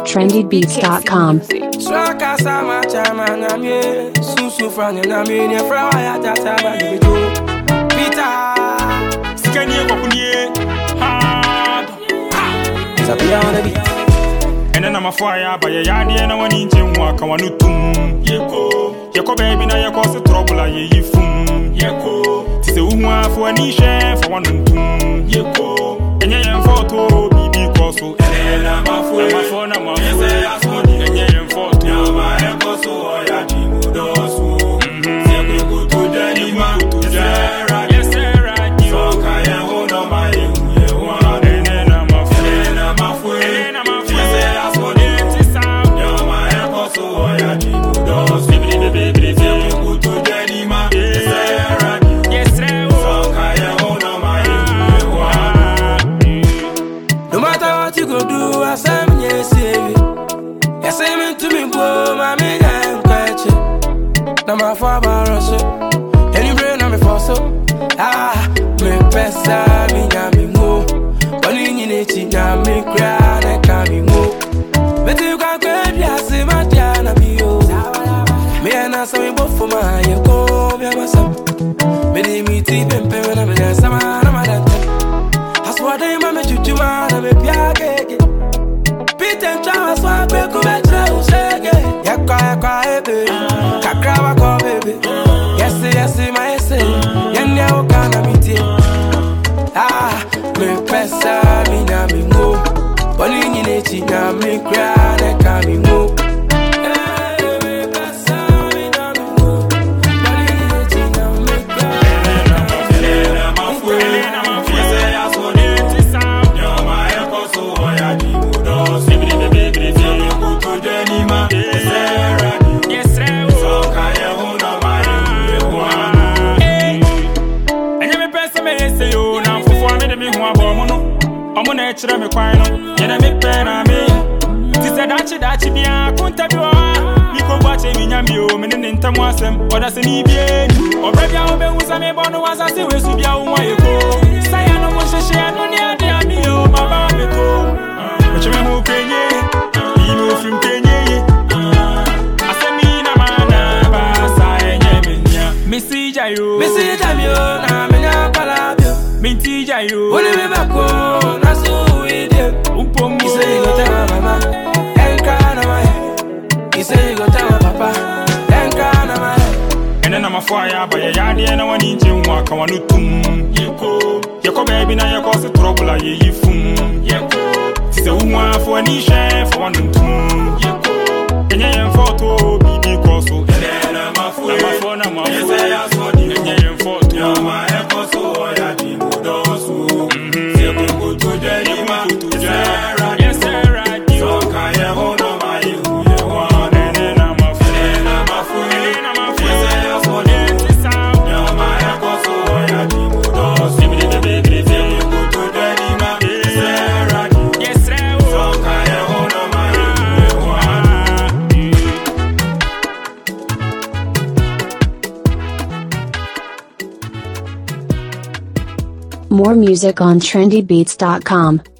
trendybeats.com. Swaka sama chama na mie, susu franya na mie, ne frawa ya tata ba dibeto. Peter, Sikanye kwakunye hard. Zapia on the beat. Ene na mafaya ba ye yade na wani njenwa ka wanu tum. Yeko baby na yeko se trouble a ye yifum. Tise uhu afo ani hwe for wanu tum. Enye yen photo bibi koso. Ene na mafo na mafo. Ese asoni enye yen photo. Ya ma eko so oya dimudosu. Se ko to dani ma to jera. Yes sir. So ka ye ho no ma ye wa. Ene na mafo. Ene na mafo. Ene na mafo. Ese asoni ti sam. Ya ma eko so oya dimudosu. Baby se ko to dani ma. Yes sir. So ka ye ho no ma ye wa. No matter what you go do, I say me yes, you say me to me go, my me I'm catch it. Now my father rush it, any brain on me for so. Me pesa me na me mo, but in it na me cry na can me mo. But you can't grab ya say my Diana be yo. Me and I say both for my you go me myself. Me di me ti pempe na me na sama na madante. Aswa dey ma me chuchu ma na me piage. Peter Chawa swa be ku be tra usege. Yakwa ebe. Kakrawa ko baby. Yes my yes. Yenya o kana miti. Me pesa mi na mi ngo. Boni ni nechi na mi cry na ka mi ngo. Chira me kwano yena me pena me ti se dachi bia kunta bi wa mi ko gwache mi nyambi o me ne ntam asem oda se ni bie ni obra bia wo be husa me bono wasa se we su bia wo wa yeko saya no mo hwehwe ano ne ade ami o mama me ko o cheme ho penye mi mo fim penye asemi na mana ba sa enye menya mesi jayo na me nya pala bio minti jayo wole me bako na so we dey umpomo he say you go tell my mama enka na my head he say you go tell my papa enka na my head ene na mafaya ba ye yade na wani njenwa ka wanu tum yeko baby na yeko se trouble a ye yifum tise uhu afo ani hwe for wanu tum enye yen photo bibi koso ene na mafo na mafo ese asoni enye yen photo ya ma eko so oya dimudosu se ko to dani ma to jera yes sir so ka ye ho no ma ye wa ene na mafo ese asoni ti sam ya ma eko so oya dimudosu baby se ko to dani ma yes sir so ka ye ho no ma ye wa. More music on trendybeats.com.